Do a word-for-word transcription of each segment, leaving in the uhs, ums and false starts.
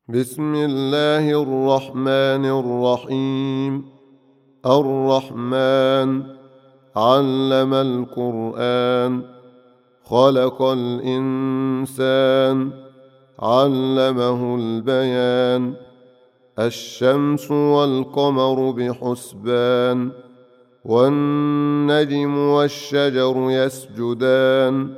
بسم الله الرحمن الرحيم. الرحمن علم القرآن، خلق الإنسان، علمه البيان. الشمس والقمر بحسبان، والنجم والشجر يسجدان.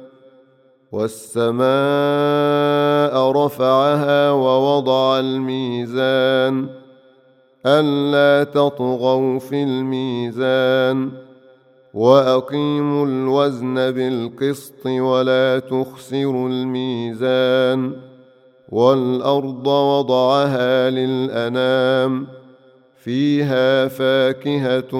والسماء رفعها ووضع الميزان، ألا تطغوا في الميزان، وأقيموا الوزن بالقسط ولا تخسروا الميزان. والأرض وضعها للأنام، فيها فاكهة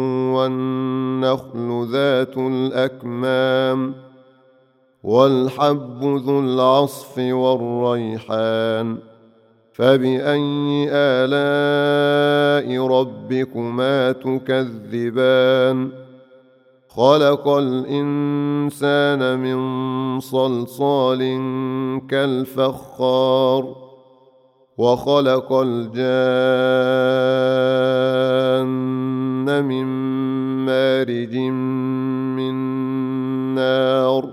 والنخل ذات الأكمام، والحب ذو العصف والريحان. فبأي آلاء ربكما تكذبان؟ خلق الإنسان من صلصال كالفخار، وخلق الجان من مارج من نار.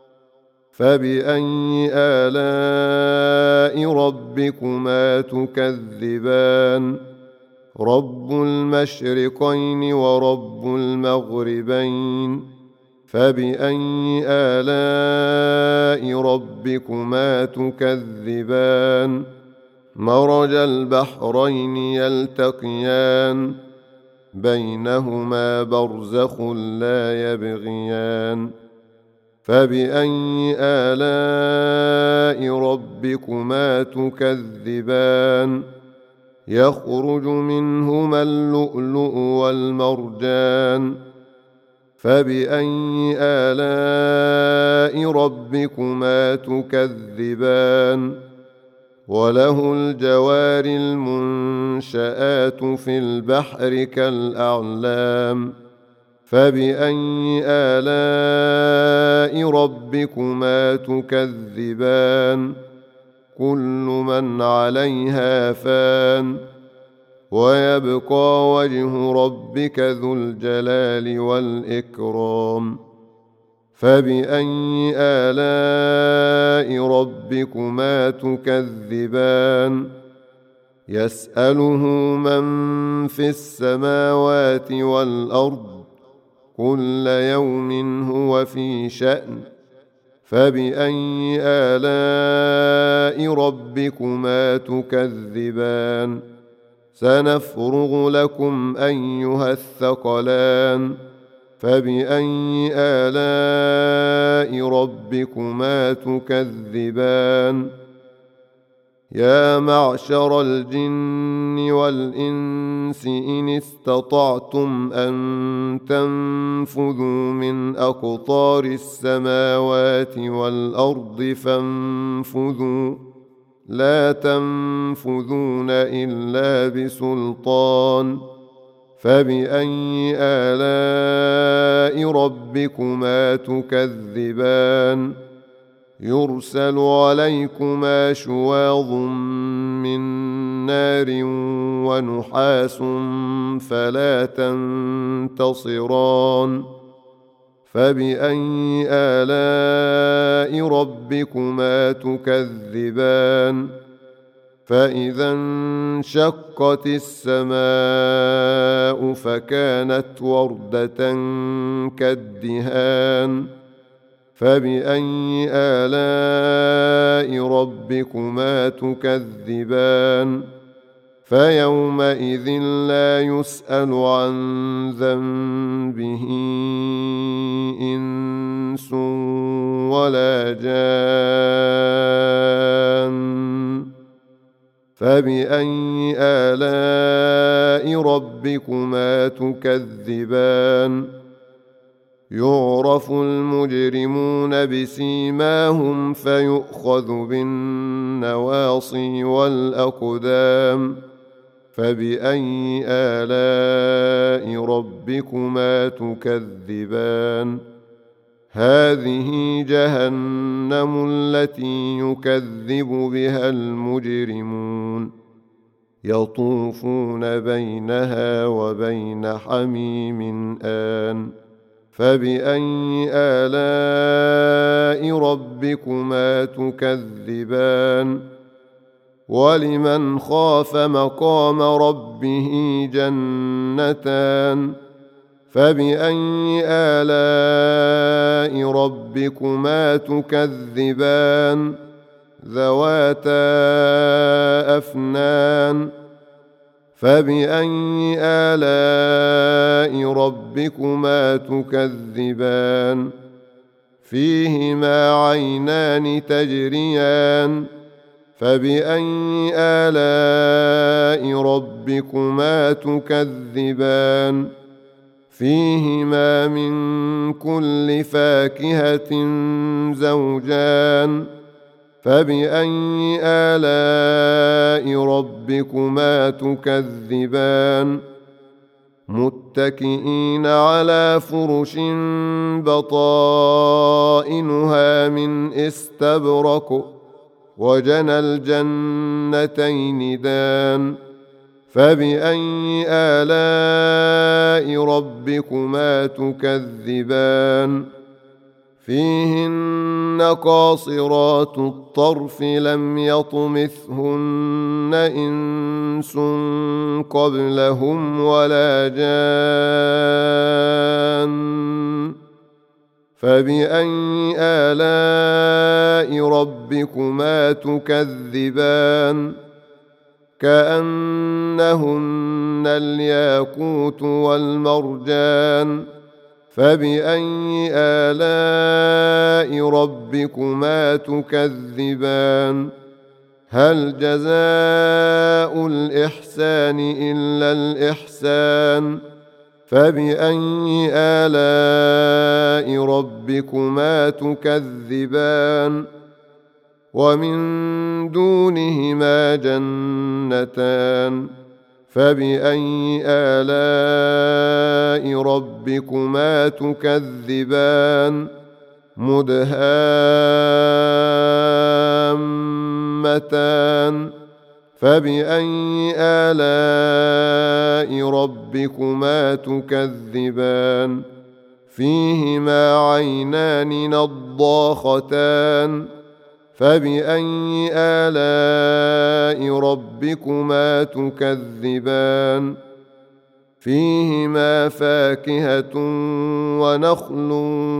فبأي آلاء ربكما تكذبان؟ رب المشرقين ورب المغربين. فبأي آلاء ربكما تكذبان؟ مرج البحرين يلتقيان، بينهما برزخ لا يبغيان. فبأي آلاء ربكما تكذبان؟ يخرج منهما اللؤلؤ والمرجان. فبأي آلاء ربكما تكذبان؟ وله الجوار المنشآت في البحر كالأعلام. فبأي آلاء ربكما تكذبان؟ كل من عليها فان، ويبقى وجه ربك ذو الجلال والإكرام. فبأي آلاء ربكما تكذبان؟ يسأله من في السماوات والأرض، كل يوم هو في شأن. فبأي آلاء ربكما تكذبان؟ سنفرغ لكم أيها الثقلان. فبأي آلاء ربكما تكذبان؟ يا معشر الجن والإنس إن استطعتم أن تنفذوا من أقطار السماوات والأرض فانفذوا، لا تنفذون إلا بسلطان. فبأي آلاء ربكما تكذبان؟ يرسل عليكما شواظ من نار ونحاس فلا تنتصران. فبأي آلاء ربكما تكذبان؟ فإذا انشقت السماء فكانت وردة كالدهان. فبأي آلاء ربكما تكذبان؟ فيومئذ لا يسأل عن ذنبه إنس ولا جان. فبأي آلاء ربكما تكذبان؟ يعرف المجرمون بسيماهم فيؤخذ بالنواصي والأقدام. فبأي آلاء ربكما تكذبان؟ هذه جهنم التي يكذب بها المجرمون يطوفون بينها وبين حميم آن فبأي آلاء ربكما تكذبان ولمن خاف مقام ربه جنتان فبأي آلاء ربكما تكذبان ذواتا أفنان فبأي آلاء ربكما تكذبان فيهما عينان تجريان فبأي آلاء ربكما تكذبان فيهما من كل فاكهة زوجان فبأي آلاء ربكما تكذبان متكئين على فرش بطائنها من استبرق وجنى الجنتين دان فبأي آلاء ربكما تكذبان فيهن قاصرات الطرف لم يطمثهن إنس قبلهم ولا جان فبأي آلاء ربكما تكذبان كأنهن الياقوت والمرجان فبأي آلاء ربكما تكذبان هل جزاء الإحسان إلا الإحسان فبأي آلاء ربكما تكذبان ومن دونهما جنتان فبأي آلاء ربكما تكذبان مدهامتان فبأي آلاء ربكما تكذبان فيهما عينان نضاختان فبأي آلاء ربكما تكذبان فيهما فاكهة ونخل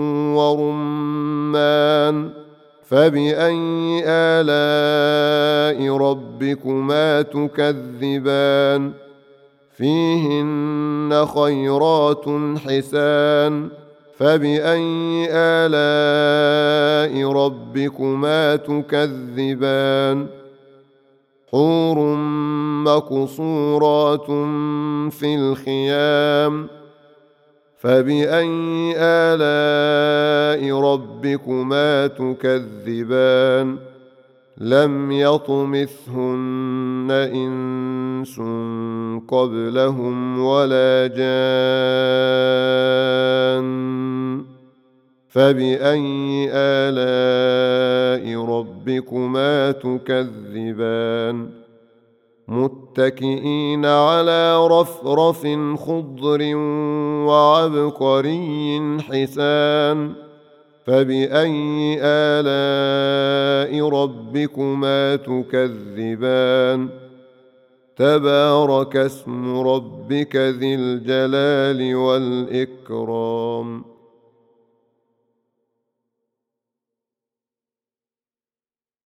ورمان فبأي آلاء ربكما تكذبان فيهن خيرات حسان فبأي آلاء ربكما تكذبان حور مقصورات في الخيام فبأي آلاء ربكما تكذبان لم يطمثهن إنس قبلهم ولا جان فبأي آلاء ربكما تكذبان متكئين على رفرف خضر وعبقري حسان فبأي آلاء ربكما تكذبان تبارك اسم ربك ذي الجلال والإكرام